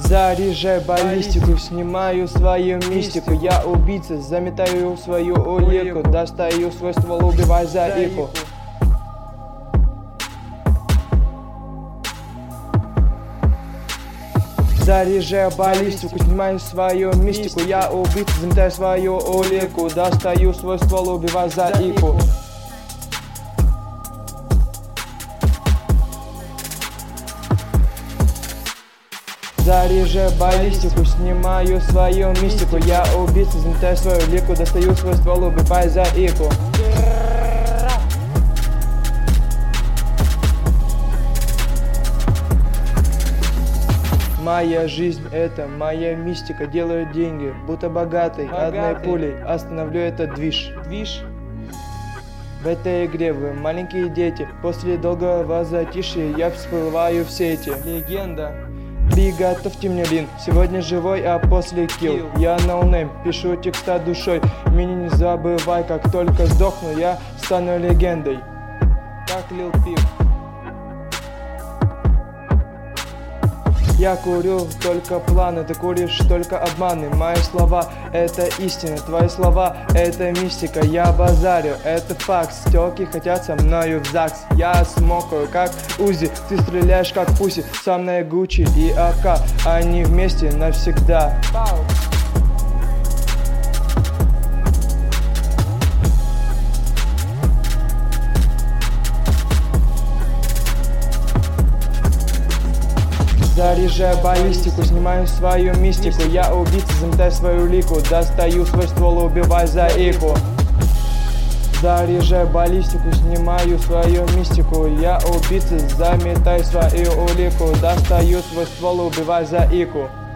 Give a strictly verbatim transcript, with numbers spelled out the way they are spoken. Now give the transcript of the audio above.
Заряжаю баллистику, снимаю свою мистику. Я убийца, заметаю свою улику. Достаю свой ствол, убиваю за ику. Заряжаю баллистику, снимаю свою мистику. Я убийца, заметаю свою улику. Достаю свой ствол, убиваю за ику. Заряжаю баллистику, снимаю свою мистику. Я убийца, заметаю свою лику. Достаю свой ствол, убиваю за ику. Моя жизнь — это моя мистика. Делаю деньги, будто богатый. Одной пулей остановлю этот движ. Движ. В этой игре вы маленькие дети. После долгого затишья я всплываю в сети. Легенда. Приготовьте мне лин. Сегодня живой, а после килл. Я ноунейм, пишу текста душой. Меня не забывай, как только сдохну, я стану легендой. Как Лил Пип. Я курю только планы, ты куришь только обманы. Мои слова — это истина, твои слова — это мистика. Я базарю, это факт, стёлки хотят со мною в ЗАГС. Я смокаю, как Узи, ты стреляешь, как Пуси. Со мной Гуччи и АК, они вместе навсегда. Заряжаю баллистику, снимаю свою мистику. Я убийца, заметаю свою лику. Достаю свой ствол, убиваю за ику. Заряжаю баллистику, снимаю свою мистику. Я убийца, заметаю свою улику. Достаю свой ствол, убиваю за ику.